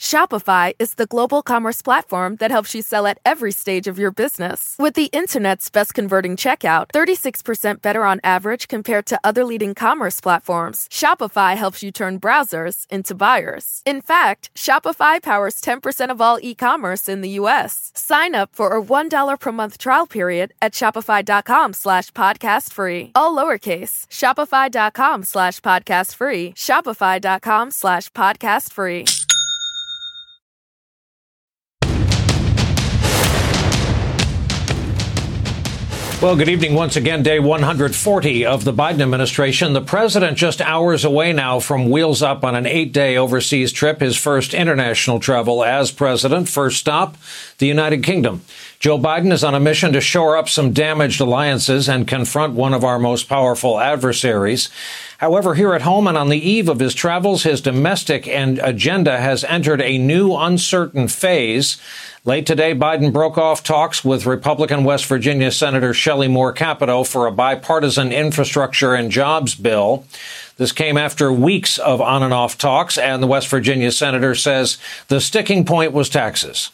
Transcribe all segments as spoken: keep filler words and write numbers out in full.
Shopify is the global commerce platform that helps you sell at every stage of your business. With the internet's best converting checkout, thirty-six percent better on average compared to other leading commerce platforms, Shopify helps you turn browsers into buyers. In fact, Shopify powers ten percent of all e-commerce in the U S. Sign up for a one dollar per month trial period at shopify.com slash podcast free. All lowercase, shopify.com slash podcast free, shopify.com slash podcast free. Well, good evening once again. Day one hundred forty of the Biden administration. The president just hours away now from wheels up on an eight-day overseas trip, his first international travel as president. First stop, the United Kingdom. Joe Biden is on a mission to shore up some damaged alliances and confront one of our most powerful adversaries. However, here at home and on the eve of his travels, his domestic and agenda has entered a new uncertain phase. Late today, Biden broke off talks with Republican West Virginia Senator Shelley Moore Capito for a bipartisan infrastructure and jobs bill. This came after weeks of on and off talks, and the West Virginia senator says the sticking point was taxes.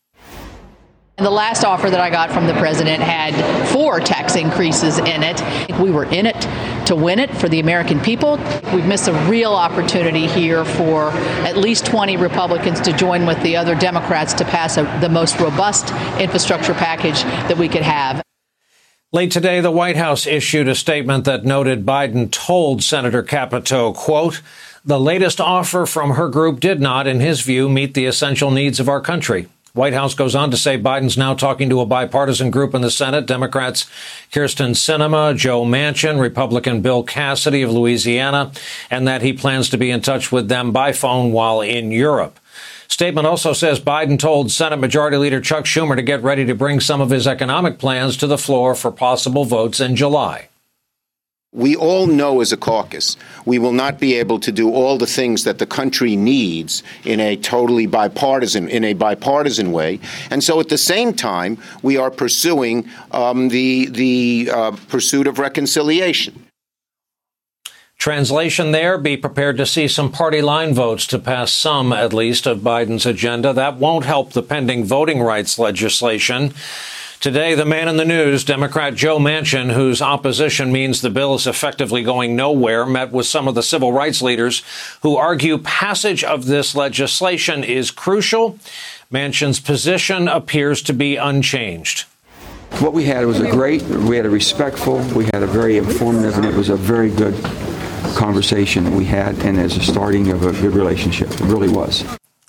The last offer that I got from the president had four tax increases in it. We were in it to win it for the American people. We've missed a real opportunity here for at least twenty Republicans to join with the other Democrats to pass a, the most robust infrastructure package that we could have. Late today, the White House issued a statement that noted Biden told Senator Capito, quote, the latest offer from her group did not, in his view, meet the essential needs of our country. White House goes on to say Biden's now talking to a bipartisan group in the Senate, Democrats Kyrsten Sinema, Joe Manchin, Republican Bill Cassidy of Louisiana, and that he plans to be in touch with them by phone while in Europe. Statement also says Biden told Senate Majority Leader Chuck Schumer to get ready to bring some of his economic plans to the floor for possible votes in July. We all know as a caucus, we will not be able to do all the things that the country needs in a totally bipartisan, in a bipartisan way. And so at the same time, we are pursuing um, the, the uh, pursuit of reconciliation. Translation there, be prepared to see some party line votes to pass some, at least, of Biden's agenda. That won't help the pending voting rights legislation. Today, the man in the news, Democrat Joe Manchin, whose opposition means the bill is effectively going nowhere, met with some of the civil rights leaders who argue passage of this legislation is crucial. Manchin's position appears to be unchanged. What we had was a great, we had a respectful, we had a very informative, and it was a very good conversation we had, and as a starting of a good relationship. It really was.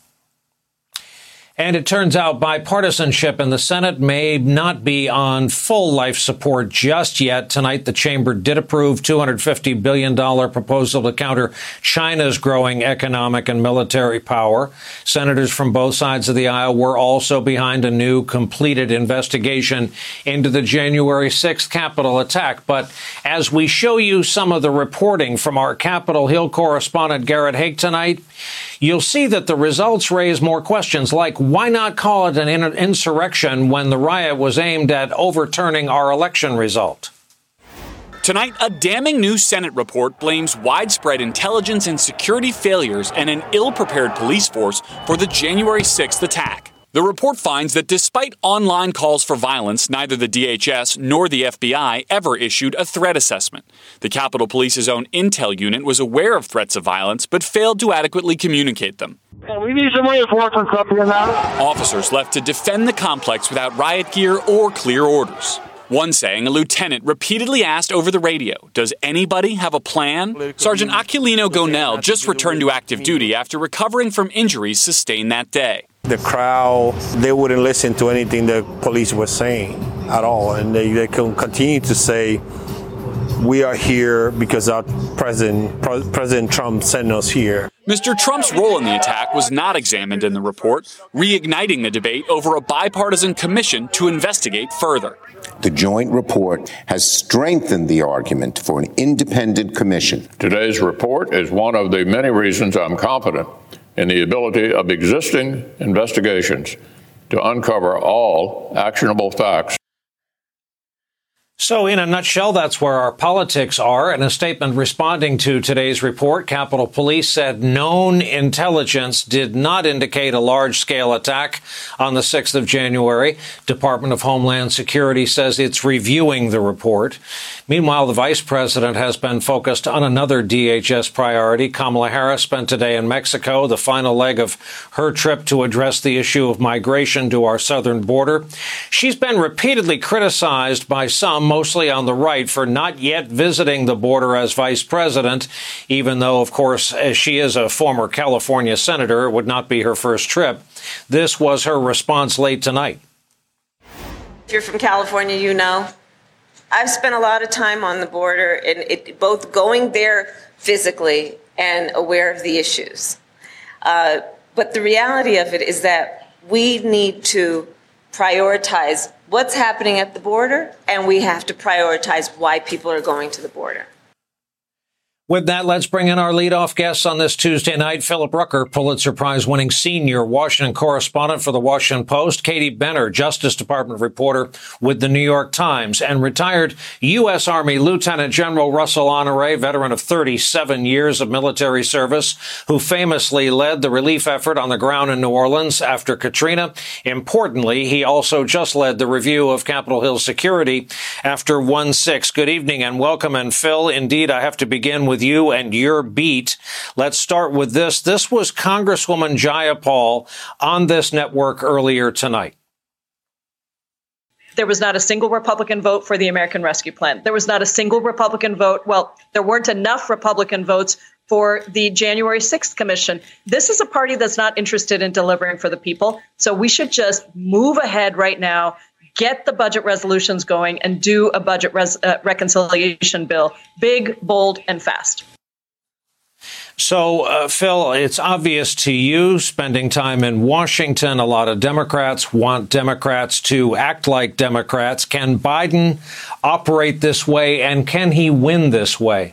And it turns out bipartisanship in the Senate may not be on full life support just yet. Tonight, the chamber did approve two hundred fifty billion dollars proposal to counter China's growing economic and military power. Senators from both sides of the aisle were also behind a new completed investigation into the January sixth Capitol attack. But as we show you some of the reporting from our Capitol Hill correspondent Garrett Haake tonight, you'll see that the results raise more questions like, why not call it an insurrection when the riot was aimed at overturning our election result? Tonight, a damning new Senate report blames widespread intelligence and security failures and an ill-prepared police force for the January sixth attack. The report finds that despite online calls for violence, neither the D H S nor the F B I ever issued a threat assessment. The Capitol Police's own intel unit was aware of threats of violence, but failed to adequately communicate them. Hey, we need some reinforcements up here now. Officers left to defend the complex without riot gear or clear orders. One saying a lieutenant repeatedly asked over the radio, does anybody have a plan? Sergeant Aquilino Gonell just returned to active duty after recovering from injuries sustained that day. The crowd, they wouldn't listen to anything the police was saying at all. And they, they can continue to say, we are here because our president, President Trump sent us here. Mister Trump's role in the attack was not examined in the report, reigniting the debate over a bipartisan commission to investigate further. The joint report has strengthened the argument for an independent commission. Today's report is one of the many reasons I'm confident in the ability of existing investigations to uncover all actionable facts. So in a nutshell, that's where our politics are. In a statement responding to today's report, Capitol Police said known intelligence did not indicate a large-scale attack on the sixth of January. Department of Homeland Security says it's reviewing the report. Meanwhile, the vice president has been focused on another D H S priority. Kamala Harris spent today in Mexico, the final leg of her trip to address the issue of migration to our southern border. She's been repeatedly criticized by some, mostly on the right, for not yet visiting the border as vice president, even though, of course, as she is a former California senator, it would not be her first trip. This was her response late tonight. If you're from California, you know, I've spent a lot of time on the border, and it, both going there physically and aware of the issues. Uh, but the reality of it is that we need to prioritize what's happening at the border, and we have to prioritize why people are going to the border. With that, let's bring in our leadoff guests on this Tuesday night. Philip Rucker, Pulitzer Prize-winning senior Washington correspondent for the Washington Post. Katie Benner, Justice Department reporter with the New York Times. And retired U S. Army Lieutenant General Russell Honore, veteran of thirty-seven years of military service, who famously led the relief effort on the ground in New Orleans after Katrina. Importantly, he also just led the review of Capitol Hill security after one six. Good evening and welcome. And Phil, indeed, I have to begin with with you and your beat. Let's start with this. This was Congresswoman Jayapal on this network earlier tonight. There was not a single Republican vote for the American Rescue Plan. There was not a single Republican vote. Well, there weren't enough Republican votes for the January sixth commission. This is a party that's not interested in delivering for the people. So we should just move ahead right now, get the budget resolutions going, and do a budget res- uh, reconciliation bill. Big, bold, and fast. So, uh, Phil, it's obvious to you, spending time in Washington, a lot of Democrats want Democrats to act like Democrats. Can Biden operate this way, and can he win this way?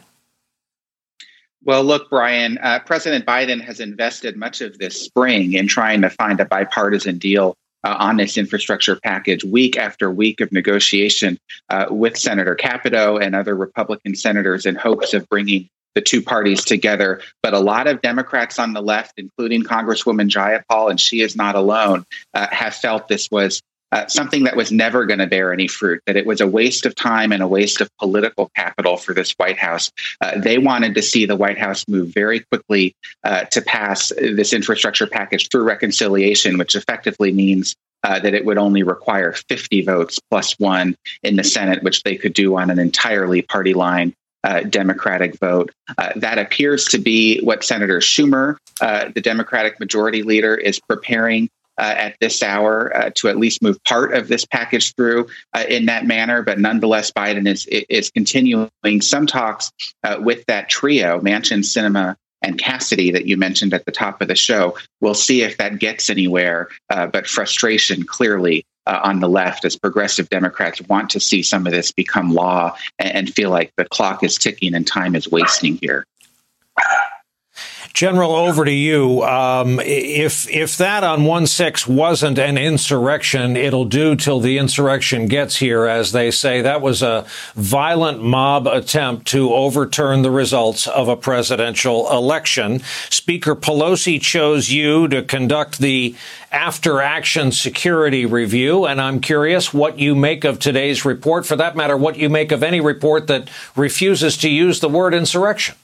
Well, look, Brian, uh, President Biden has invested much of this spring in trying to find a bipartisan deal Uh, on this infrastructure package, week after week of negotiation uh, with Senator Capito and other Republican senators in hopes of bringing the two parties together. But a lot of Democrats on the left, including Congresswoman Jayapal, and she is not alone, uh, have felt this was uh, something that was never going to bear any fruit, that it was a waste of time and a waste of political capital for this White House. Uh, they wanted to see the White House move very quickly uh, to pass this infrastructure package through reconciliation, which effectively means uh, that it would only require fifty votes plus one in the Senate, which they could do on an entirely party line Uh, Democratic vote. Uh, that appears to be what Senator Schumer, uh, the Democratic majority leader, is preparing uh, at this hour uh, to at least move part of this package through uh, in that manner. But nonetheless, Biden is is continuing some talks uh, with that trio, Manchin, Sinema, and Cassidy, that you mentioned at the top of the show. We'll see if that gets anywhere. Uh, but frustration clearly Uh, on the left, as progressive Democrats want to see some of this become law and, and feel like the clock is ticking and time is wasting here. General, over to you. Um, if if that on one six wasn't an insurrection, it'll do till the insurrection gets here, as they say. That was a violent mob attempt to overturn the results of a presidential election. Speaker Pelosi chose you to conduct the after-action security review, and I'm curious what you make of today's report. For that matter, what you make of any report that refuses to use the word insurrection.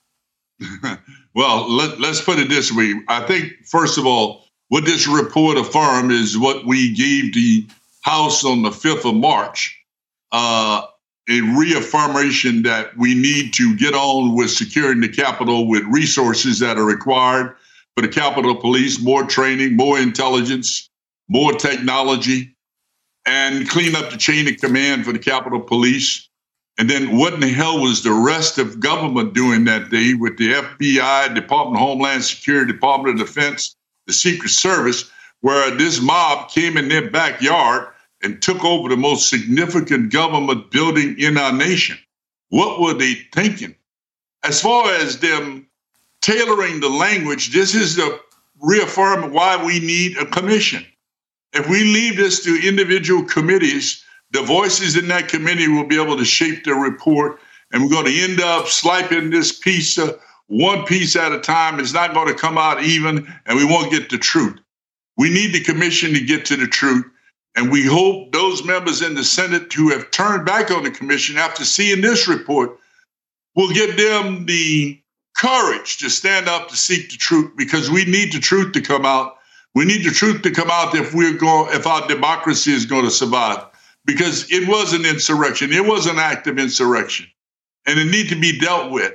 Well, let, let's put it this way. I think, first of all, what this report affirms is what we gave the House on the fifth of March, uh, a reaffirmation that we need to get on with securing the Capitol with resources that are required for the Capitol Police, more training, more intelligence, more technology, and clean up the chain of command for the Capitol Police. And then what in the hell was the rest of government doing that day with the F B I, Department of Homeland Security, Department of Defense, the Secret Service, where this mob came in their backyard and took over the most significant government building in our nation? What were they thinking? As far as them tailoring the language, this is the reaffirm why we need a commission. If we leave this to individual committees the voices in that committee will be able to shape the report, and we're going to end up slicing this piece uh, one piece at a time. It's not going to come out even, and we won't get the truth. We need the commission to get to the truth, and we hope those members in the Senate who have turned back on the commission after seeing this report will give them the courage to stand up to seek the truth, because we need the truth to come out. We need the truth to come out if we're going, if our democracy is going to survive, because it was an insurrection. It was an act of insurrection, and it needs to be dealt with.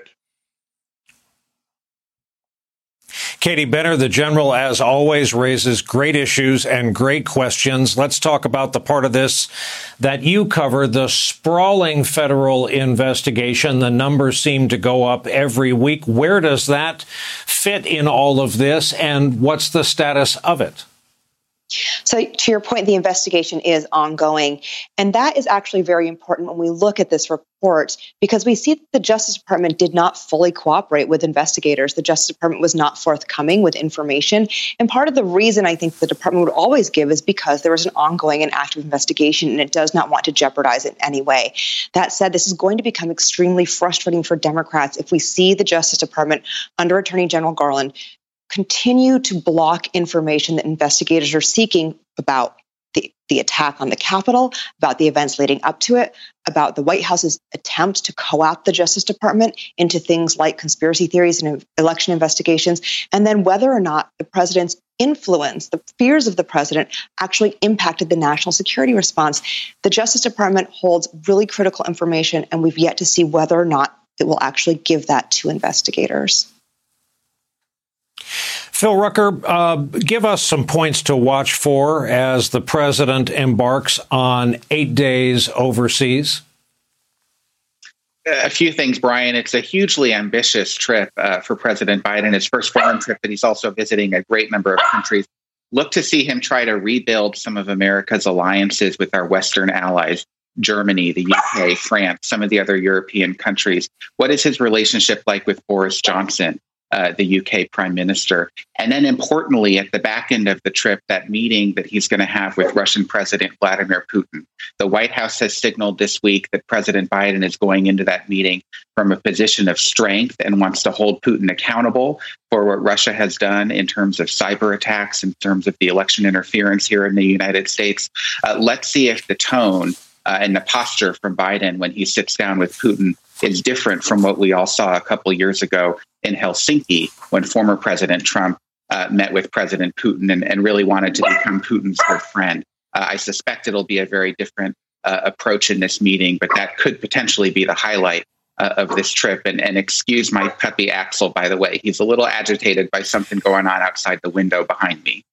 Katie Benner, the general, as always, raises great issues and great questions. Let's talk about the part of this that you cover, the sprawling federal investigation. The numbers seem to go up every week. Where does that fit in all of this, and what's the status of it? So to your point, the investigation is ongoing. And that is actually very important when we look at this report, because we see that the Justice Department did not fully cooperate with investigators. The Justice Department was not forthcoming with information. And part of the reason I think the department would always give is because there was an ongoing and active investigation, and it does not want to jeopardize it in any way. That said, this is going to become extremely frustrating for Democrats if we see the Justice Department under Attorney General Garland continue to block information that investigators are seeking about the, the attack on the Capitol, about the events leading up to it, about the White House's attempt to co-opt the Justice Department into things like conspiracy theories and election investigations, and then whether or not the president's influence, the fears of the president, actually impacted the national security response. The Justice Department holds really critical information, and we've yet to see whether or not it will actually give that to investigators. Phil Rucker, uh, give us some points to watch for as the president embarks on eight days overseas. A few things, Brian. It's a hugely ambitious trip uh, for President Biden. His first foreign trip, but he's also visiting a great number of countries. Look to see him try to rebuild some of America's alliances with our Western allies, Germany, the U K, France, some of the other European countries. What is his relationship like with Boris Johnson, Uh, the U K Prime Minister? And then importantly, at the back end of the trip, that meeting that he's going to have with Russian President Vladimir Putin. The White House has signaled this week that President Biden is going into that meeting from a position of strength and wants to hold Putin accountable for what Russia has done in terms of cyber attacks, in terms of the election interference here in the United States. Uh, let's see if the tone uh, and the posture from Biden when he sits down with Putin is different from what we all saw a couple years ago in Helsinki when former President Trump uh, met with President Putin and, and really wanted to become Putin's good friend. Uh, I suspect it'll be a very different uh, approach in this meeting, but that could potentially be the highlight uh, of this trip. And, and excuse my puppy Axel, by the way. He's a little agitated by something going on outside the window behind me.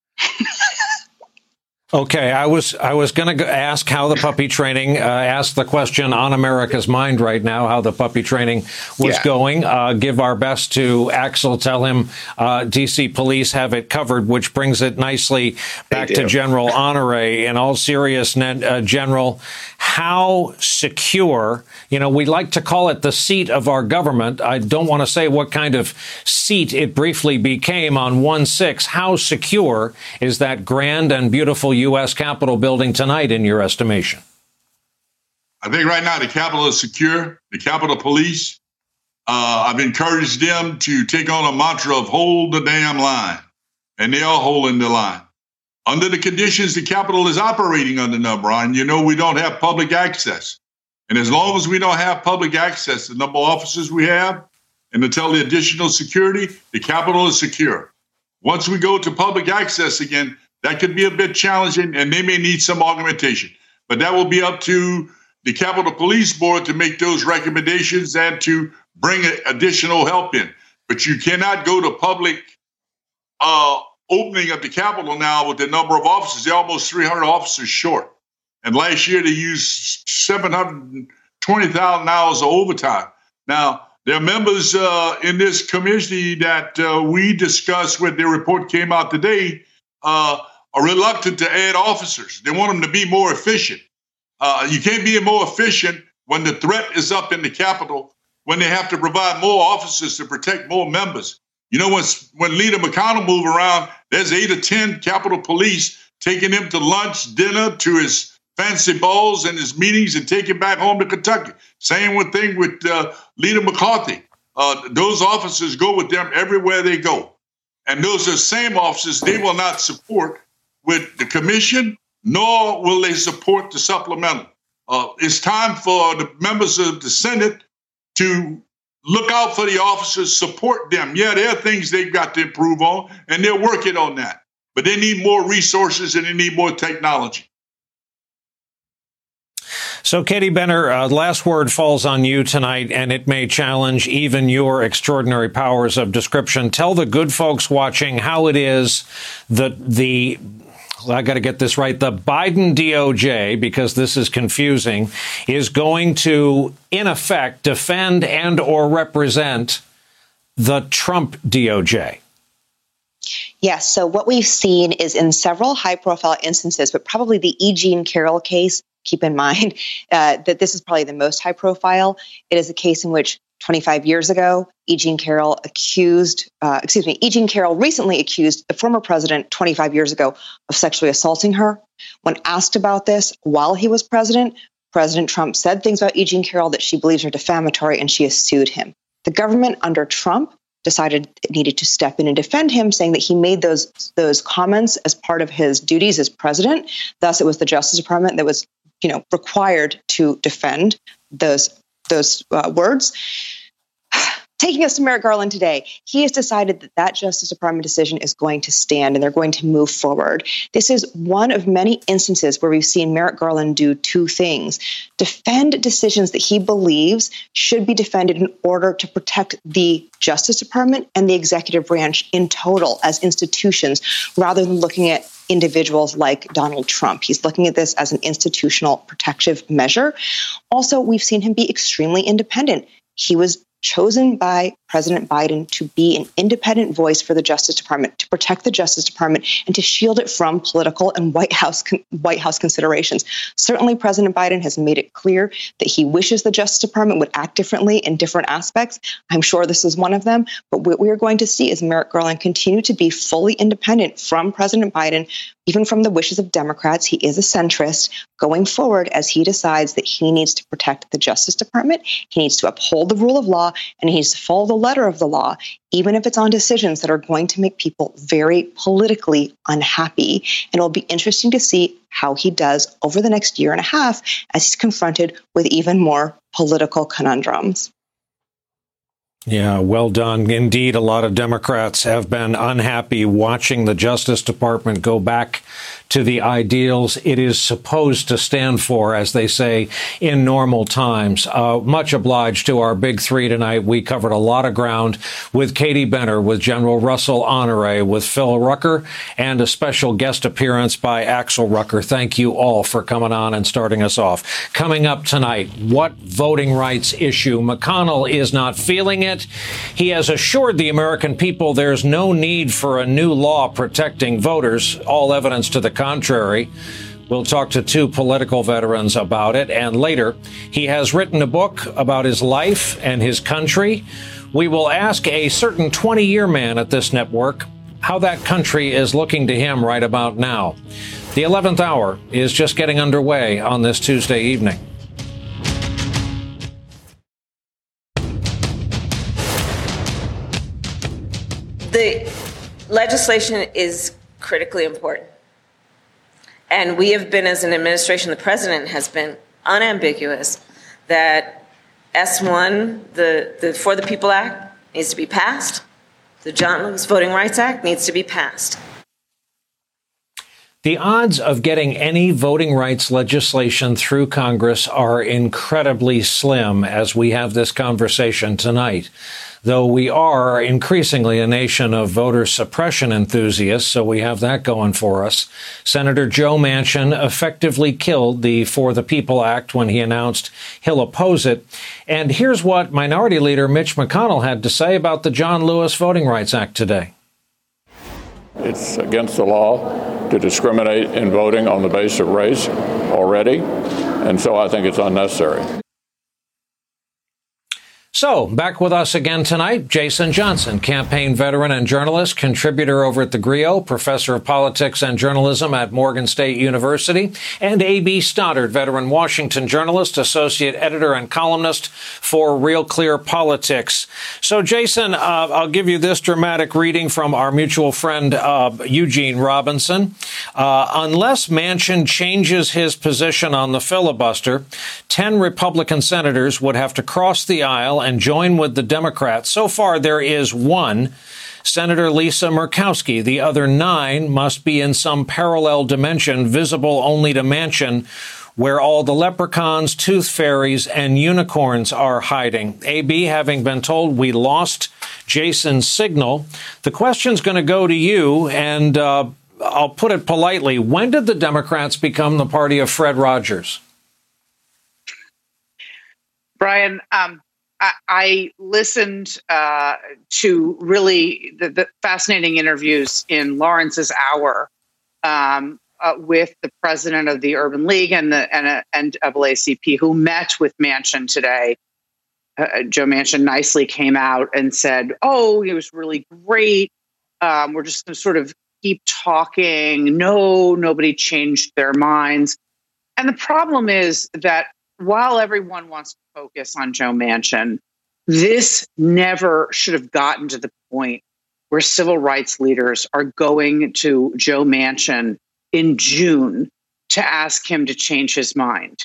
Okay, I was I was going to ask how the puppy training, uh, ask the question on America's mind right now, how the puppy training was yeah. going. Uh, give our best to Axel. Tell him uh, D C police have it covered, which brings it nicely back to General Honore. In all seriousness, uh, General, how secure, you know, we like to call it the seat of our government. I don't want to say what kind of seat it briefly became on one six. How secure is that grand and beautiful U S Capitol building tonight, in your estimation? I think right now the Capitol is secure. The Capitol Police, uh, I've encouraged them to take on a mantra of hold the damn line, and they are holding the line. Under the conditions the Capitol is operating under now, Brian, you know we don't have public access. And as long as we don't have public access, the number of officers we have, and until the additional security, the Capitol is secure. Once we go to public access again, that could be a bit challenging, and they may need some augmentation. But that will be up to the Capitol Police Board to make those recommendations and to bring additional help in. But you cannot go to public uh, opening of the Capitol now with the number of officers. They're almost three hundred officers short. And last year they used seven hundred twenty thousand hours of overtime. Now, there are members uh, in this committee that uh, we discussed when their report came out today uh, are reluctant to add officers. They want them to be more efficient. Uh, you can't be more efficient when the threat is up in the Capitol, when they have to provide more officers to protect more members. You know, when, when Leader McConnell move around, there's eight or ten Capitol Police taking him to lunch, dinner, to his fancy balls and his meetings and take it back home to Kentucky. Same one thing with uh, Leader McCarthy. Uh, those officers go with them everywhere they go. And those are the same officers they will not support with the commission, nor will they support the supplemental. Uh, it's time for the members of the Senate to look out for the officers, support them. Yeah, there are things they've got to improve on, and they're working on that. But they need more resources and they need more technology. So, Katie Benner, uh, last word falls on you tonight, and it may challenge even your extraordinary powers of description. Tell the good folks watching how it is that the, I got to get this right, the Biden D O J, because this is confusing, is going to, in effect, defend and or represent the Trump D O J. Yes. So what we've seen is in several high-profile instances, but probably the E. Jean Carroll case, keep in mind uh, that this is probably the most high-profile. It is a case in which twenty-five years ago, E. Jean Carroll accused, uh, excuse me, E. Jean Carroll recently accused the former president twenty-five years ago of sexually assaulting her. When asked about this while he was president, President Trump said things about E. Jean Carroll that she believes are defamatory, and she has sued him. The government under Trump decided it needed to step in and defend him, saying that he made those those comments as part of his duties as president. Thus, it was the Justice Department that was, you know, required to defend those those uh, words. Taking us to Merrick Garland today, he has decided that that Justice Department decision is going to stand and they're going to move forward. This is one of many instances where we've seen Merrick Garland do two things: defend decisions that he believes should be defended in order to protect the Justice Department and the executive branch in total as institutions, rather than looking at individuals like Donald Trump. He's looking at this as an institutional protective measure. Also, we've seen him be extremely independent. He was chosen by President Biden to be an independent voice for the Justice Department, to protect the Justice Department, and to shield it from political and White House White House considerations. Certainly, President Biden has made it clear that he wishes the Justice Department would act differently in different aspects. I'm sure this is one of them. But what we are going to see is Merrick Garland continue to be fully independent from President Biden, even from the wishes of Democrats. He is a centrist going forward as he decides that he needs to protect the Justice Department. He needs to uphold the rule of law, and he needs to follow the letter of the law, even if it's on decisions that are going to make people very politically unhappy. And it'll be interesting to see how he does over the next year and a half as he's confronted with even more political conundrums. Yeah, well done. Indeed, a lot of Democrats have been unhappy watching the Justice Department go back to the ideals it is supposed to stand for, as they say, in normal times. Uh, much obliged to our big three tonight. We covered a lot of ground with Katie Benner, with General Russell Honore, with Phil Rucker, and a special guest appearance by Axel Rucker. Thank you all for coming on and starting us off. Coming up tonight, what voting rights issue? McConnell is not feeling it. He has assured the American people there's no need for a new law protecting voters. All evidence to the contrary. We'll talk to two political veterans about it. And later, he has written a book about his life and his country. We will ask a certain twenty-year man at this network how that country is looking to him right about now. The eleventh hour is just getting underway on this Tuesday evening. The legislation is critically important. And we have been, as an administration, the president has been unambiguous that S one, the, the For the People Act, needs to be passed. The John Lewis Voting Rights Act needs to be passed. The odds of getting any voting rights legislation through Congress are incredibly slim as we have this conversation tonight. Though we are increasingly a nation of voter suppression enthusiasts, so we have that going for us. Senator Joe Manchin effectively killed the For the People Act when he announced he'll oppose it. And here's what Minority Leader Mitch McConnell had to say about the John Lewis Voting Rights Act today. It's against the law to discriminate in voting on the basis of race already, and so I think it's unnecessary. So, back with us again tonight, Jason Johnson, campaign veteran and journalist, contributor over at the Grio, professor of politics and journalism at Morgan State University, and A B Stoddard, veteran Washington journalist, associate editor and columnist for Real Clear Politics. So, Jason, uh, I'll give you this dramatic reading from our mutual friend uh, Eugene Robinson. Uh, unless Manchin changes his position on the filibuster, ten Republican senators would have to cross the aisle and join with the Democrats. So far, there is one, Senator Lisa Murkowski. The other nine must be in some parallel dimension visible only to Manchin, where all the leprechauns, tooth fairies, and unicorns are hiding. A B, having been told we lost Jason's signal, the question's going to go to you, and uh, I'll put it politely. When did the Democrats become the party of Fred Rogers? Brian, um, I, I listened uh, to really the, the fascinating interviews in Lawrence's Hour um, uh, with the president of the Urban League and the and uh, N double A C P, who met with Manchin today. Uh, Joe Manchin nicely came out and said, "Oh, it was really great. Um, we're just going to sort of keep talking. No, nobody changed their minds." And the problem is that while everyone wants to focus on Joe Manchin, this never should have gotten to the point where civil rights leaders are going to Joe Manchin in June to ask him to change his mind.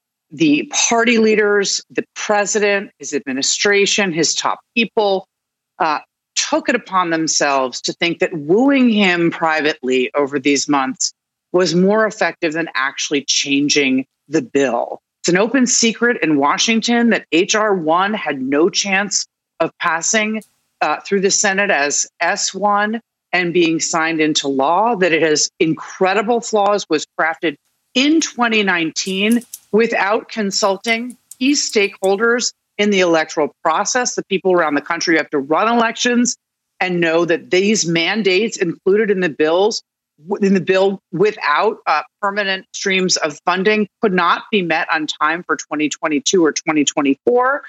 The party leaders, the president, his administration, his top people uh, took it upon themselves to think that wooing him privately over these months was more effective than actually changing the bill. It's an open secret in Washington that H R one had no chance of passing uh, through the Senate as S one and being signed into law, that it has incredible flaws, was crafted in twenty nineteen without consulting key stakeholders in the electoral process, the people around the country who have to run elections, and know that these mandates included in the bills in the bill without uh, permanent streams of funding could not be met on time for twenty twenty-two or twenty twenty-four.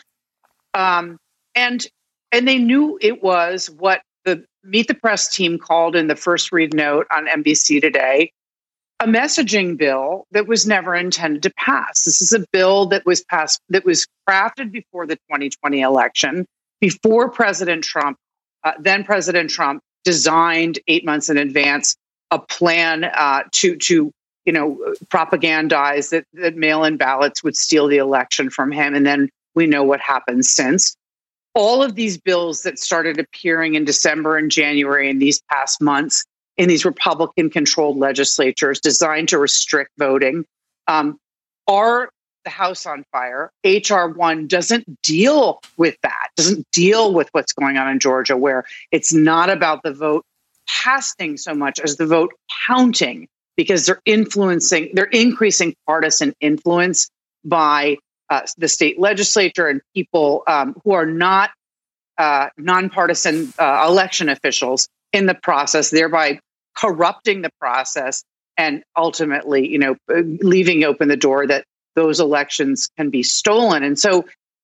Um, and and they knew it was what the Meet the Press team called in the first read note on N B C today, a messaging bill that was never intended to pass. This is a bill that was passed, that was crafted before the twenty twenty election, before President Trump, uh, then President Trump, designed eight months in advance a plan uh, to, to you know, propagandize that, that mail-in ballots would steal the election from him. And then we know what happened since. All of these bills that started appearing in December and January in these past months in these Republican-controlled legislatures designed to restrict voting um, are the house on fire. H R one doesn't deal with that, doesn't deal with what's going on in Georgia, where it's not about the vote casting so much as the vote counting, because they're influencing, they're increasing partisan influence by uh, the state legislature and people um, who are not uh, nonpartisan uh, election officials in the process, thereby corrupting the process and ultimately, you know, leaving open the door that those elections can be stolen. And so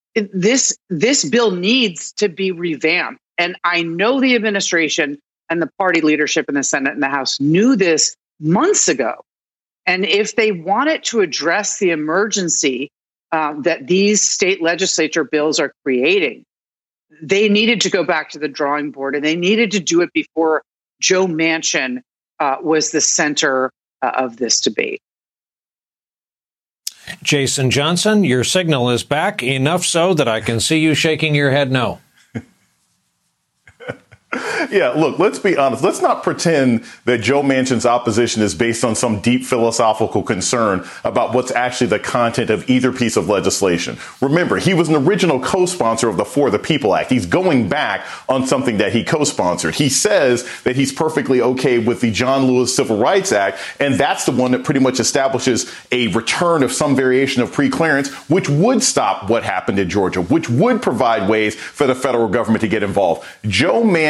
this this bill needs to be revamped. And I know the administration and the party leadership in the Senate and the House knew this months ago. And if they wanted to address the emergency uh, that these state legislature bills are creating, they needed to go back to the drawing board, and they needed to do it before Joe Manchin uh, was the center uh, of this debate. Jason Johnson, your signal is back, enough so that I can see you shaking your head no. Yeah, look, let's be honest. Let's not pretend that Joe Manchin's opposition is based on some deep philosophical concern about what's actually the content of either piece of legislation. Remember, he was an original co-sponsor of the For the People Act. He's going back on something that he co-sponsored. He says that he's perfectly okay with the John Lewis Civil Rights Act, and that's the one that pretty much establishes a return of some variation of preclearance, which would stop what happened in Georgia, which would provide ways for the federal government to get involved. Joe Manchin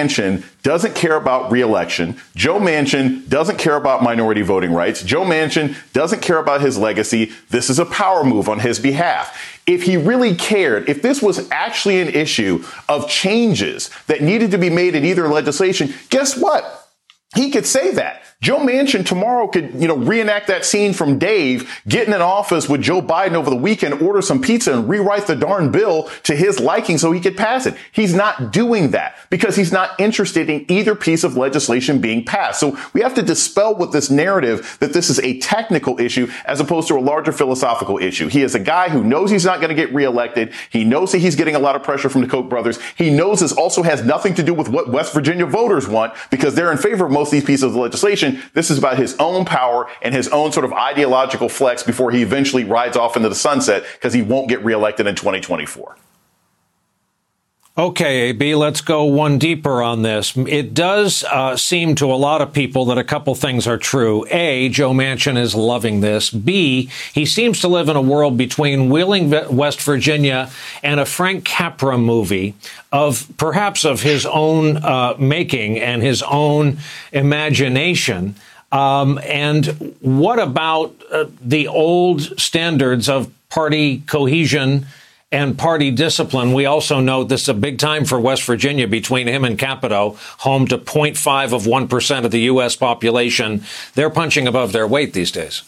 Manchin doesn't care about re-election. Joe Manchin doesn't care about minority voting rights. Joe Manchin doesn't care about his legacy. This is a power move on his behalf. If he really cared, if this was actually an issue of changes that needed to be made in either legislation, guess what? He could say that. Joe Manchin tomorrow could, you know, reenact that scene from Dave getting in office with Joe Biden over the weekend, order some pizza and rewrite the darn bill to his liking so he could pass it. He's not doing that because he's not interested in either piece of legislation being passed. So we have to dispel with this narrative that this is a technical issue as opposed to a larger philosophical issue. He is a guy who knows he's not going to get reelected. He knows that he's getting a lot of pressure from the Koch brothers. He knows this also has nothing to do with what West Virginia voters want because they're in favor of most of these pieces of legislation. This is about his own power and his own sort of ideological flex before he eventually rides off into the sunset because he won't get reelected in twenty twenty-four. Okay, A B, let's go one deeper on this. It does uh, seem to a lot of people that a couple things are true. A, Joe Manchin is loving this. B, he seems to live in a world between Wheeling, West Virginia, and a Frank Capra movie of perhaps of his own uh, making and his own imagination. Um, and what about uh, the old standards of party cohesion and party discipline? We also know this is a big time for West Virginia between him and Capito, home to zero point five of one percent of the U S population. They're punching above their weight these days.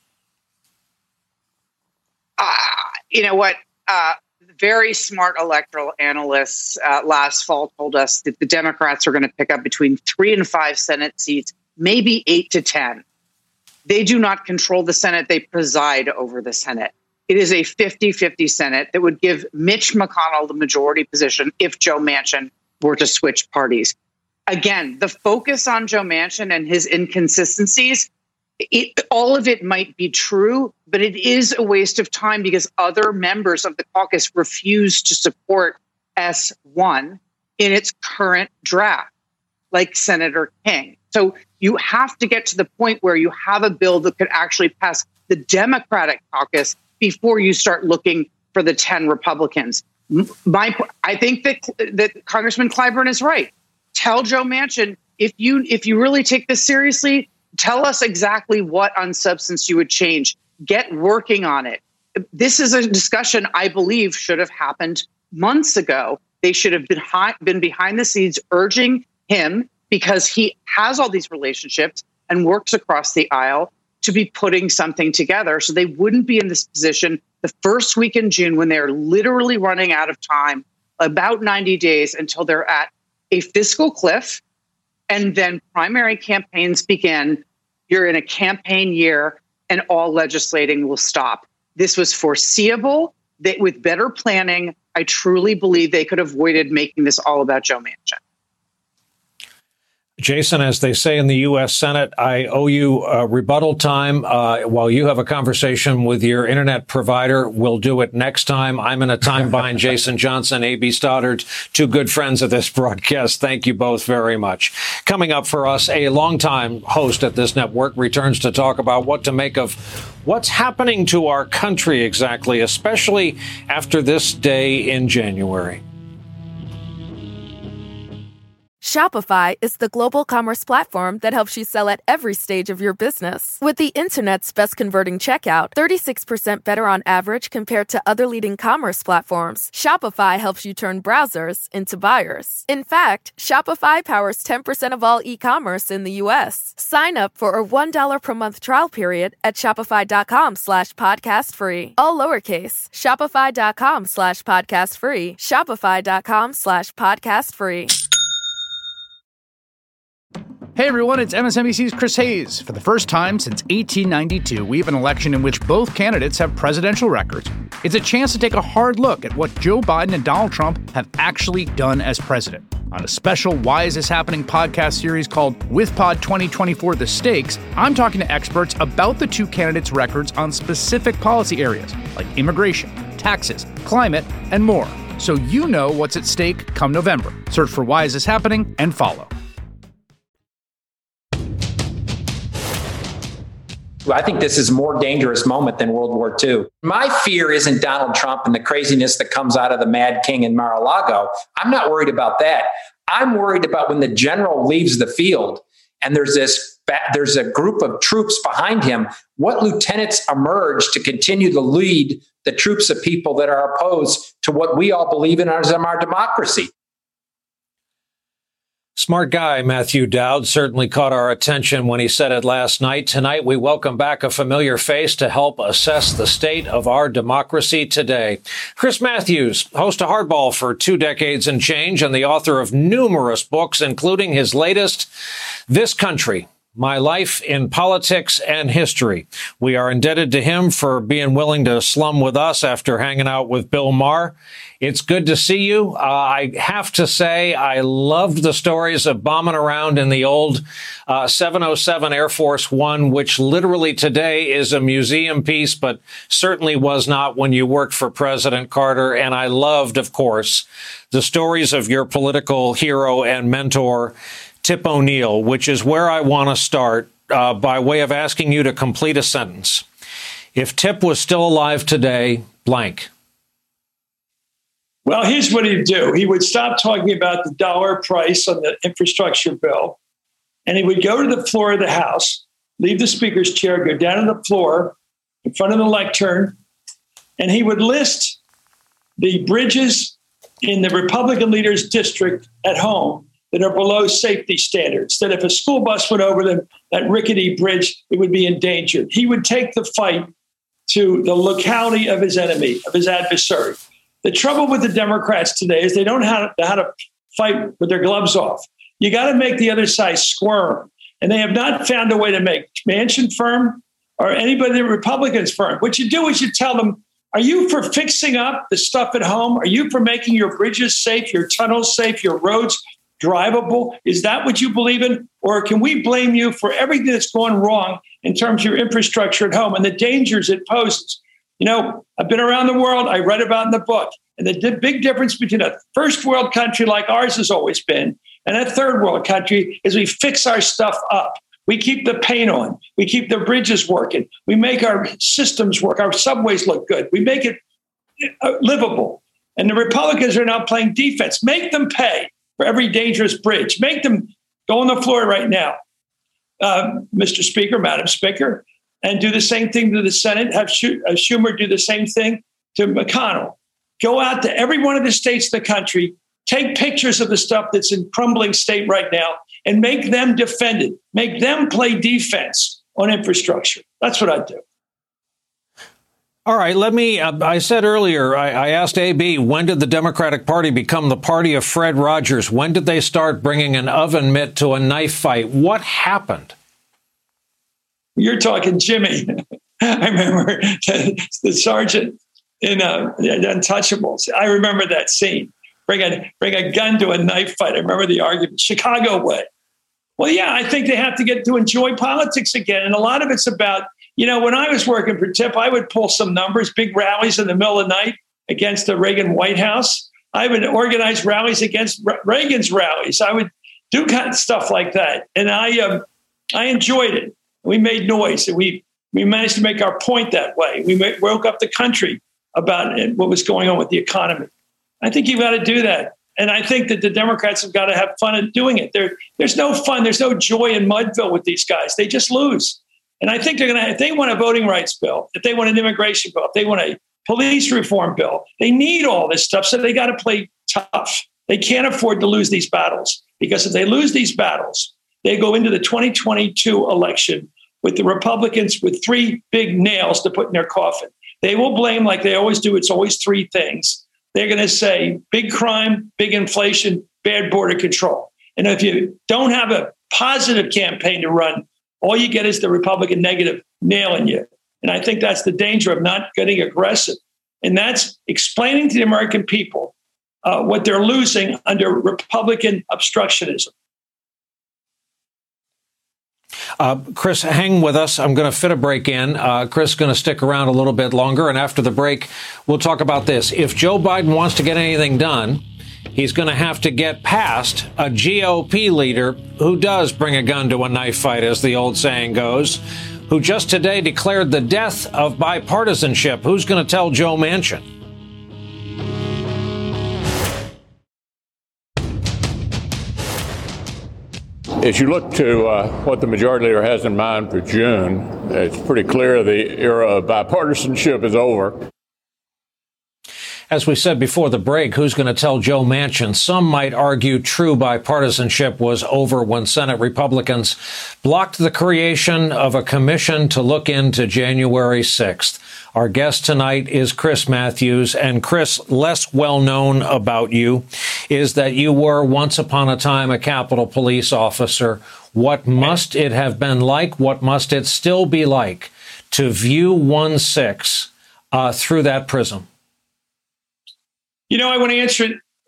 Uh, you know what? Uh, very smart electoral analysts uh, last fall told us that the Democrats are going to pick up between three and five Senate seats, maybe eight to ten. They do not control the Senate. They preside over the Senate. It is a fifty-fifty Senate that would give Mitch McConnell the majority position if Joe Manchin were to switch parties. Again, the focus on Joe Manchin and his inconsistencies, it, all of it might be true, but it is a waste of time because other members of the caucus refuse to support S one in its current draft, like Senator King. So you have to get to the point where you have a bill that could actually pass the Democratic caucus before you start looking for the ten Republicans. My, I think that that Congressman Clyburn is right. Tell Joe Manchin, if you if you really take this seriously, tell us exactly what on substance you would change. Get working on it. This is a discussion I believe should have happened months ago. They should have been high, been behind the scenes urging him because he has all these relationships and works across the aisle to be putting something together so they wouldn't be in this position the first week in June when they're literally running out of time, about ninety days until they're at a fiscal cliff. And then primary campaigns begin. You're in a campaign year and all legislating will stop. This was foreseeable. That with better planning, I truly believe they could have avoided making this all about Joe Manchin. Jason, as they say in the U S Senate, I owe you uh, rebuttal time uh, while you have a conversation with your internet provider. We'll do it next time. I'm in a time bind. Jason Johnson, A B Stoddard, two good friends of this broadcast. Thank you both very much. Coming up for us, a longtime host at this network returns to talk about what to make of what's happening to our country exactly, especially after this day in January. Shopify is the global commerce platform that helps you sell at every stage of your business. With the internet's best converting checkout, thirty-six percent better on average compared to other leading commerce platforms, Shopify helps you turn browsers into buyers. In fact, Shopify powers ten percent of all e-commerce in the U S. Sign up for a one dollar per month trial period at shopify.com slash podcast free. All lowercase, shopify.com slash podcast free, shopify.com slash podcast free. Hey everyone, it's M S N B C's Chris Hayes. For the first time since eighteen ninety-two, we have an election in which both candidates have presidential records. It's a chance to take a hard look at what Joe Biden and Donald Trump have actually done as president. On a special Why Is This Happening podcast series called WithPod twenty twenty-four The Stakes, I'm talking to experts about the two candidates' records on specific policy areas like immigration, taxes, climate, and more. So you know what's at stake come November. Search for Why Is This Happening and follow. I think this is a more dangerous moment than World War Two. My fear isn't Donald Trump and the craziness that comes out of the Mad King in Mar-a-Lago. I'm not worried about that. I'm worried about when the general leaves the field and there's this, there's a group of troops behind him, what lieutenants emerge to continue to lead the troops of people that are opposed to what we all believe in as our democracy. Smart guy, Matthew Dowd, certainly caught our attention when he said it last night. Tonight, we welcome back a familiar face to help assess the state of our democracy today. Chris Matthews, host of Hardball for two decades and change and the author of numerous books, including his latest, This Country, My Life in Politics and History. We are indebted to him for being willing to slum with us after hanging out with Bill Maher. It's good to see you. Uh, I have to say, I loved the stories of bombing around in the old uh, seven oh seven Air Force One, which literally today is a museum piece, but certainly was not when you worked for President Carter. And I loved, of course, the stories of your political hero and mentor, Tip O'Neill, which is where I want to start uh, by way of asking you to complete a sentence. If Tip was still alive today, blank. Well, here's what he'd do. He would stop talking about the dollar price on the infrastructure bill, and he would go to the floor of the House, leave the speaker's chair, go down to the floor in front of the lectern, and he would list the bridges in the Republican leader's district at home that are below safety standards, that if a school bus went over them, that rickety bridge, it would be endangered. He would take the fight to the locality of his enemy, of his adversary. The trouble with the Democrats today is they don't know how to, how to fight with their gloves off. You got to make the other side squirm. And they have not found a way to make Manchin firm or anybody, the Republicans firm. What you do is you tell them, are you for fixing up the stuff at home? Are you for making your bridges safe, your tunnels safe, your roads drivable? Is that what you believe in? Or can we blame you for everything that's going wrong in terms of your infrastructure at home and the dangers it poses? You know, I've been around the world. I read about in the book. And the di- big difference between a first world country like ours has always been and a third world country is we fix our stuff up. We keep the paint on. We keep the bridges working. We make our systems work. Our subways look good. We make it uh, livable. And the Republicans are now playing defense. Make them pay for every dangerous bridge. Make them go on the floor right now, uh, Mister Speaker, Madam Speaker, and do the same thing to the Senate. Have Schumer do the same thing to McConnell. Go out to every one of the states of the country, take pictures of the stuff that's in crumbling state right now, and make them defend it. Make them play defense on infrastructure. That's what I do. All right, let me, uh, I said earlier, I, I asked A B, when did the Democratic Party become the party of Fred Rogers? When did they start bringing an oven mitt to a knife fight? What happened? You're talking Jimmy. I remember the, the sergeant in uh, Untouchables. I remember that scene. Bring a, bring a gun to a knife fight. I remember the argument, Chicago way. Well, yeah, I think they have to get to enjoy politics again. And a lot of it's about, you know, when I was working for Tip, I would pull some numbers, big rallies in the middle of the night against the Reagan White House. I would organize rallies against Re- Reagan's rallies. I would do kind of stuff like that. And I um, I enjoyed it. We made noise, and we we managed to make our point that way. We made, woke up the country about it, what was going on with the economy. I think you've got to do that. And I think that the Democrats have got to have fun at doing it. There, there's no fun. There's no joy in Mudville with these guys. They just lose. And I think they're going to, if they want a voting rights bill, if they want an immigration bill, if they want a police reform bill, they need all this stuff. So they got to play tough. They can't afford to lose these battles, because if they lose these battles, they go into the twenty twenty-two election with the Republicans with three big nails to put in their coffin. They will blame, like they always do, it's always three things. They're going to say big crime, big inflation, bad border control. And if you don't have a positive campaign to run, all you get is the Republican negative nailing you. And I think that's the danger of not getting aggressive. And that's explaining to the American people uh, what they're losing under Republican obstructionism. Uh, Chris, hang with us. I'm going to fit a break in. Uh, Chris is going to stick around a little bit longer. And after the break, we'll talk about this. If Joe Biden wants to get anything done, he's going to have to get past a G O P leader who does bring a gun to a knife fight, as the old saying goes, who just today declared the death of bipartisanship. Who's going to tell Joe Manchin? as you look to uh, what the majority leader has in mind for June, it's pretty clear the era of bipartisanship is over. As we said before the break, who's going to tell Joe Manchin? Some might argue true bipartisanship was over when Senate Republicans blocked the creation of a commission to look into January sixth. Our guest tonight is Chris Matthews. And Chris, less well known about you is that you were once upon a time a Capitol Police officer. What must it have been like? What must it still be like to view one six uh, through that prism? You know, I want to answer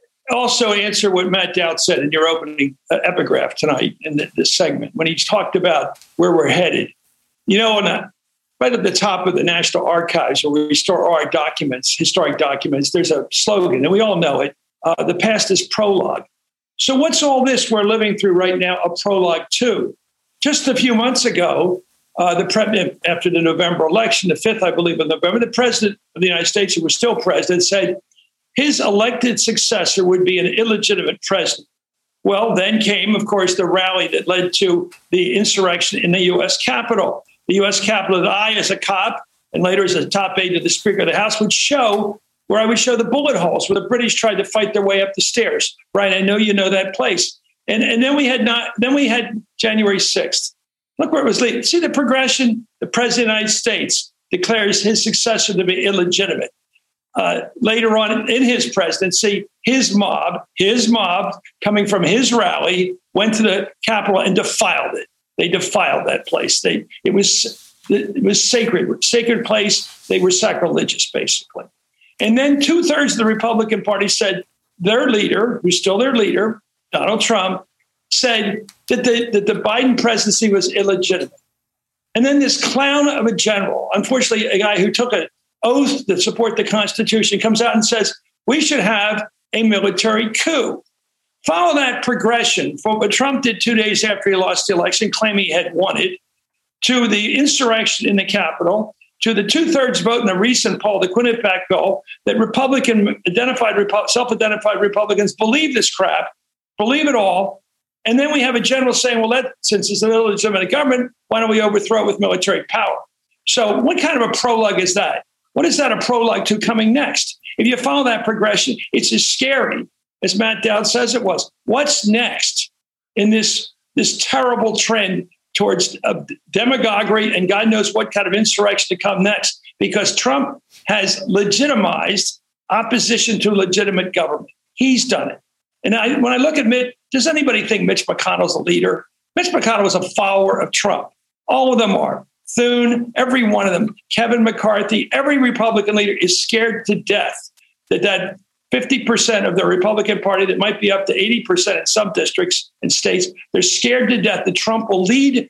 also answer what Matt Dowd said in your opening uh, epigraph tonight in the, this segment when he talked about where we're headed. You know, on the, right at the top of the National Archives, where we store our documents, historic documents, there's a slogan, and we all know it. Uh, the past is prologue. So what's all this we're living through right now a prologue to? Just a few months ago, uh, the pre- after the November election, the fifth, I believe, of November, the president of the United States, who was still president, said his elected successor would be an illegitimate president. Well, then came, of course, the rally that led to the insurrection in the U S Capitol. The U S Capitol that I, as a cop, and later as a top aide to the Speaker of the House, would show, where I would show the bullet holes where the British tried to fight their way up the stairs. Right, I know you know that place. And, and then we had not. Then we had January sixth. Look where it was leading. See the progression? The President of the United States declares his successor to be illegitimate. Uh, later on in his presidency, his mob, his mob coming from his rally, went to the Capitol and defiled it. They defiled that place. They it was it was sacred, sacred place. They were sacrilegious, basically. And then two thirds of the Republican Party said their leader, who's still their leader, Donald Trump, said that the that the Biden presidency was illegitimate. And then this clown of a general, unfortunately, a guy who took a oath to support the Constitution, comes out and says we should have a military coup. Follow that progression from what Trump did two days after he lost the election, claiming he had won it, to the insurrection in the Capitol, to the two-thirds vote in the recent poll, the Quinnipiac poll, that Republican identified, self-identified Republicans believe this crap, believe it all. And then we have a general saying, well, that, since it's an illegitimate government, why don't we overthrow it with military power? So what kind of a prologue is that? What is that a prologue to coming next? If you follow that progression, it's as scary as Matt Dowd says it was. What's next in this, this terrible trend towards uh, demagoguery and God knows what kind of insurrection to come next? Because Trump has legitimized opposition to legitimate government. He's done it. And I, when I look at Mitch, does anybody think Mitch McConnell's a leader? Mitch McConnell was a follower of Trump. All of them are. Thune, every one of them, Kevin McCarthy, every Republican leader is scared to death that that fifty percent of the Republican Party, that might be up to eighty percent in some districts and states, they're scared to death that Trump will lead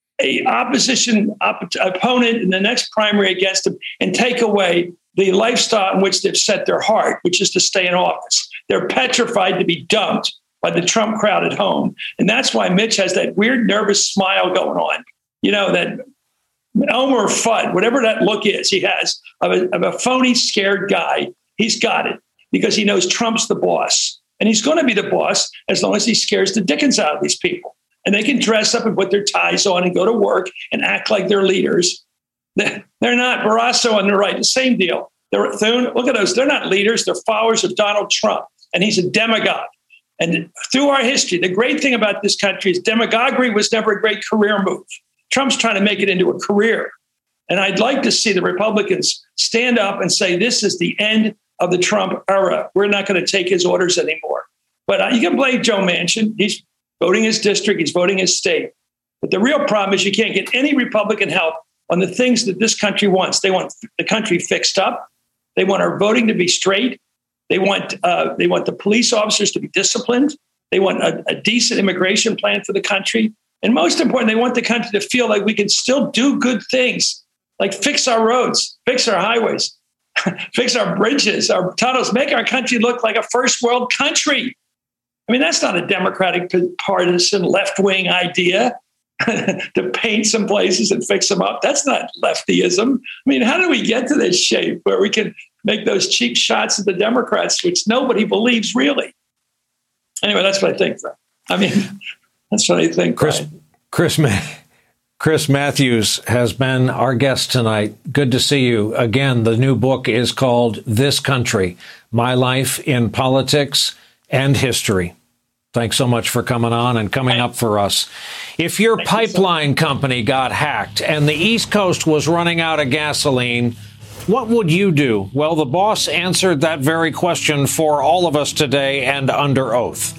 a opposition op- opponent in the next primary against him and take away the lifestyle in which they've set their heart, which is to stay in office. They're petrified to be dumped by the Trump crowd at home. And that's why Mitch has that weird, nervous smile going on. You know, that Elmer Fudd, whatever that look is he has of a, of a phony, scared guy, he's got it because he knows Trump's the boss. And he's going to be the boss as long as he scares the dickens out of these people. And they can dress up and put their ties on and go to work and act like they're leaders. They're not. Barrasso on the right, the same deal. They're, Thune, look at those. They're not leaders. They're followers of Donald Trump. And he's a demagogue. And through our history, the great thing about this country is demagoguery was never a great career move. Trump's trying to make it into a career. And I'd like to see the Republicans stand up and say, this is the end of the Trump era. We're not going to take his orders anymore. But uh, you can blame Joe Manchin. He's voting his district. He's voting his state. But the real problem is you can't get any Republican help on the things that this country wants. They want the country fixed up. They want our voting to be straight. They want uh, they want the police officers to be disciplined. They want a, a decent immigration plan for the country. And most important, they want the country to feel like we can still do good things, like fix our roads, fix our highways, fix our bridges, our tunnels, make our country look like a first world country. I mean, that's not a Democratic partisan left-wing idea to paint some places and fix them up. That's not leftyism. I mean, how do we get to this shape where we can make those cheap shots at the Democrats, which nobody believes really? Anyway, that's what I think. I mean... That's what I think, Chris. Brian. Chris, Chris Matthews has been our guest tonight. Good to see you again. The new book is called This Country: My Life in Politics and History. Thanks so much for coming on and coming up for us. If your Thank pipeline you so company got hacked and the East Coast was running out of gasoline, what would you do? Well, the boss answered that very question for all of us today and under oath.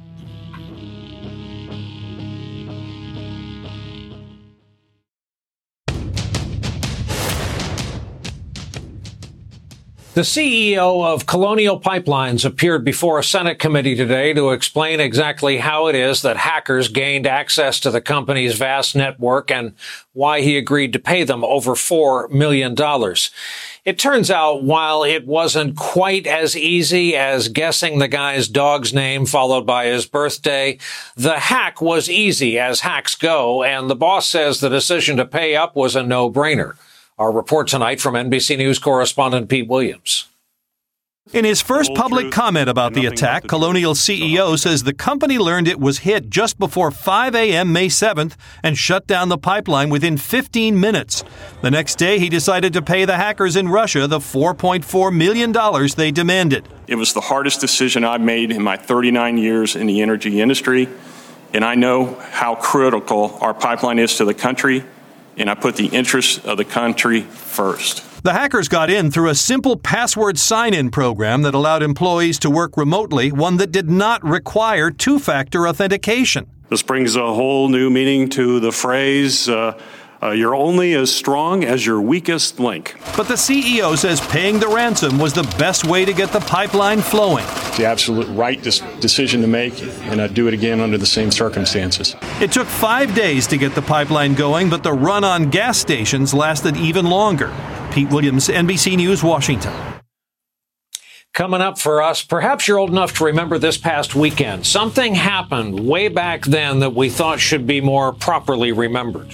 The C E O of Colonial Pipelines appeared before a Senate committee today to explain exactly how it is that hackers gained access to the company's vast network and why he agreed to pay them over four million dollars. It turns out, while it wasn't quite as easy as guessing the guy's dog's name followed by his birthday, the hack was easy as hacks go, and the boss says the decision to pay up was a no-brainer. Our report tonight from N B C News correspondent Pete Williams. In his first public comment about the attack, Colonial C E O says the company learned it was hit just before five a.m. May seventh and shut down the pipeline within fifteen minutes. The next day, he decided to pay the hackers in Russia the four point four million dollars they demanded. It was the hardest decision I've made in my thirty-nine years in the energy industry, and I know how critical our pipeline is to the country, and I put the interests of the country first. The hackers got in through a simple password sign-in program that allowed employees to work remotely, one that did not require two-factor authentication. This brings a whole new meaning to the phrase, uh, uh, you're only as strong as your weakest link. But the C E O says paying the ransom was the best way to get the pipeline flowing. It's the absolute right dis- decision to make, and I'd do it again under the same circumstances. It took five days to get the pipeline going, but the run on gas stations lasted even longer. Pete Williams, N B C News, Washington. Coming up for us, perhaps you're old enough to remember this past weekend. Something happened way back then that we thought should be more properly remembered.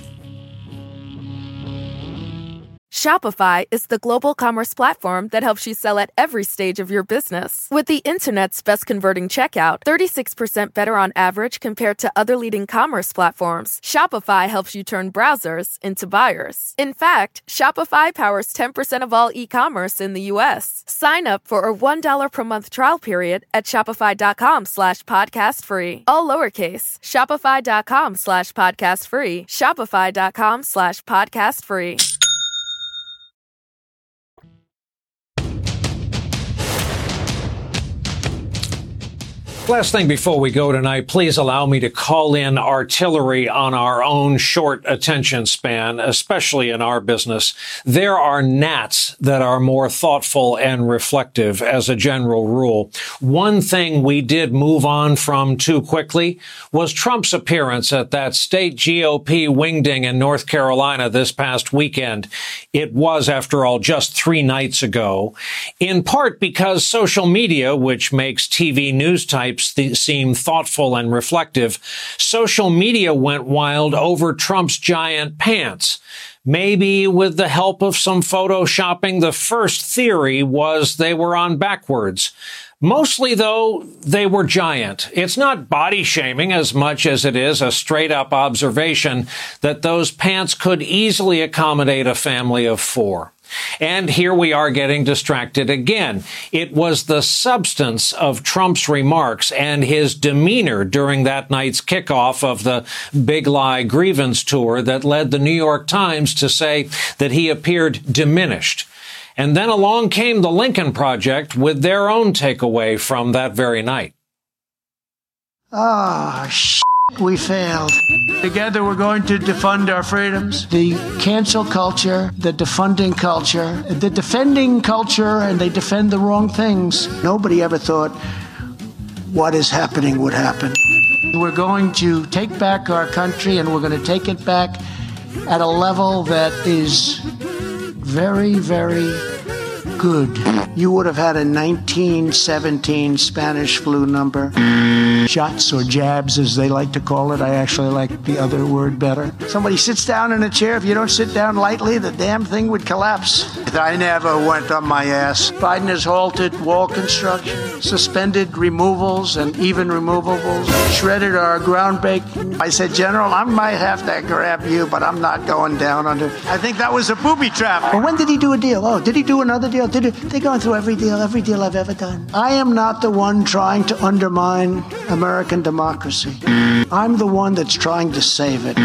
Shopify is the global commerce platform that helps you sell at every stage of your business. With the internet's best converting checkout, thirty-six percent better on average compared to other leading commerce platforms, Shopify helps you turn browsers into buyers. In fact, Shopify powers ten percent of all e-commerce in the U S. Sign up for a one dollar per month trial period at shopify.com slash podcast free. All lowercase, shopify.com slash podcast free, shopify.com slash podcast free. Last thing before we go tonight, please allow me to call in artillery on our own short attention span, especially in our business. There are gnats that are more thoughtful and reflective as a general rule. One thing we did move on from too quickly was Trump's appearance at that state G O P wingding in North Carolina this past weekend. It was, after all, just three nights ago, in part because social media, which makes T V news types Th- seem thoughtful and reflective, social media went wild over Trump's giant pants. Maybe with the help of some photoshopping, the first theory was they were on backwards. Mostly, though, they were giant. It's not body shaming as much as it is a straight up observation that those pants could easily accommodate a family of four. And here we are getting distracted again. It was the substance of Trump's remarks and his demeanor during that night's kickoff of the Big Lie grievance tour that led the New York Times to say that he appeared diminished. And then along came the Lincoln Project with their own takeaway from that very night. Ah, shit, we failed. Together we're going to defund our freedoms. The cancel culture, the defunding culture, the defending culture, and they defend the wrong things. Nobody ever thought what is happening would happen. We're going to take back our country, and we're going to take it back at a level that is very, very good. You would have had a nineteen seventeen Spanish flu number. Shots or jabs, as they like to call it. I actually like the other word better. Somebody sits down in a chair. If you don't sit down lightly, the damn thing would collapse. I never went on my ass. Biden has halted wall construction, suspended removals and even removables, shredded our ground breaking. I said, General, I might have to grab you, but I'm not going down under. I think that was a booby trap. But when did he do a deal? Oh, did he do another deal? Did it? They're going through every deal, every deal I've ever done. I am not the one trying to undermine American democracy. I'm the one that's trying to save it.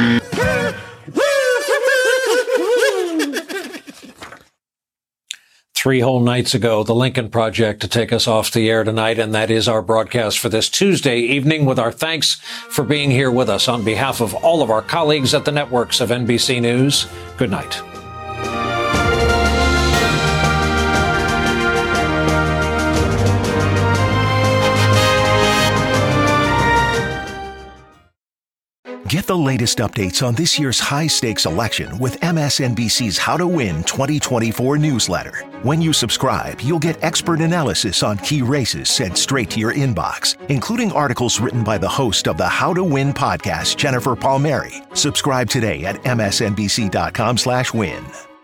Three whole nights ago, the Lincoln Project to take us off the air tonight, and that is our broadcast for this Tuesday evening, with our thanks for being here with us. On behalf of all of our colleagues at the networks of N B C News, good night. Get the latest updates on this year's high-stakes election with M S N B C's How to Win twenty twenty-four newsletter. When you subscribe, you'll get expert analysis on key races sent straight to your inbox, including articles written by the host of the How to Win podcast, Jennifer Palmieri. Subscribe today at M S N B C dot com slash win.